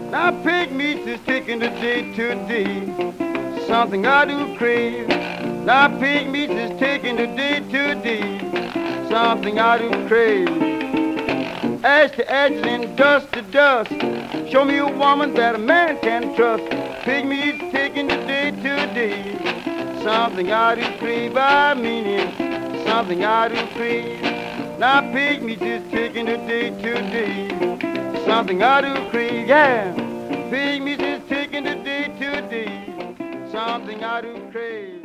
Now pig meat is taking the day to day, something I do crave. Now pig meat is taking the day to day, something I do crave. Ash to ashes and dust to dust, show me a woman that a man can trust. Pig meat's taking the day to day, something I do crave. I mean it, something I do crave. Now pig meat is taking the day to day, something I do crave. Yeah, pig meat is taking the day to day, something I do crave.